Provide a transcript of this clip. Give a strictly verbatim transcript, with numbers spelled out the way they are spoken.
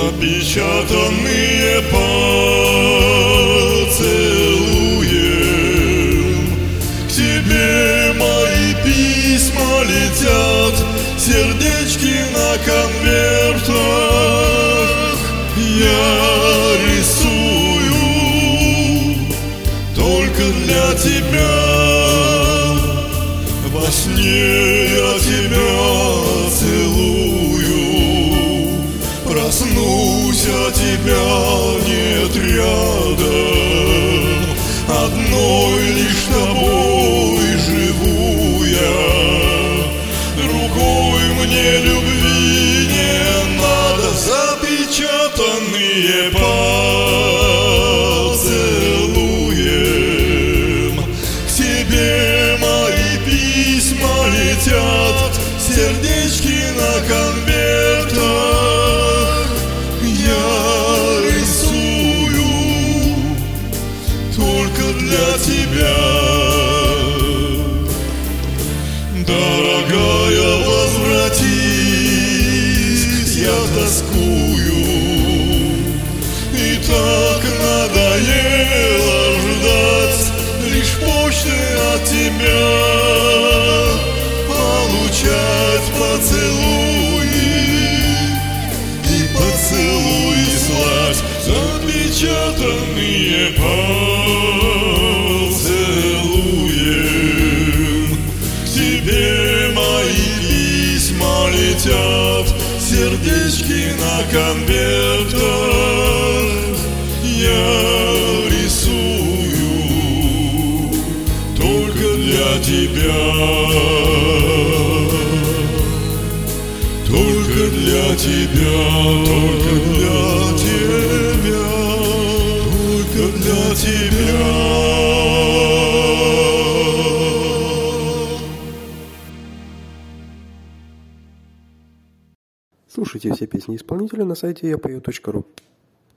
запечатанные поцелуем. К тебе мои письма летят, сердечки на конвертах. Я рисую только для тебя. Во сне я тебя целую, проснусь, а тебя нет рядом. Одной лишь тобой живу я, другой мне любви не надо. Запечатанные поцелуем. К тебе мои письма летят, сердечки на конвертах. Я рисую только для тебя. Дорогая, возвратись, я тоскую. И так надоело ждать лишь почты от тебя, получать поцелуи и поцелуи слать. Запечатанные поцелуем. К тебе мои письма летят, сердечки на конвертах. Я рисую только для тебя, только для тебя, только для тебя, только для тебя. Слушайте все песни исполнителя на сайте я пою точка ру.